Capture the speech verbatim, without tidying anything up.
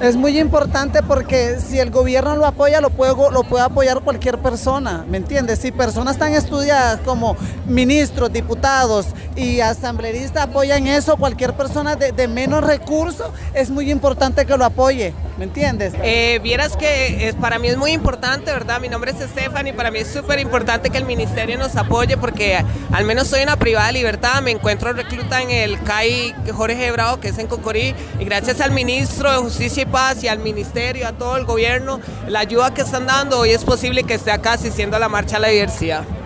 Es muy importante porque si el gobierno lo apoya, lo puede, lo puede apoyar cualquier persona, ¿me entiendes? Si personas tan estudiadas como ministros, diputados y asambleístas apoyan eso, cualquier persona de, de menos recursos, es muy importante que lo apoye, ¿me entiendes? Eh, vieras que es, para mí es muy importante, ¿verdad? Mi nombre es Stephanie, para mí es súper importante que el ministerio nos apoye porque al menos soy una privada de libertad, me encuentro recluta en el C A I Jorge Bravo, que es en Cocorí, y gracias al ministro de Justicia y Paz y al ministerio, a todo el gobierno, la ayuda que están dando, hoy es posible que esté acá asistiendo a la Marcha a la Diversidad.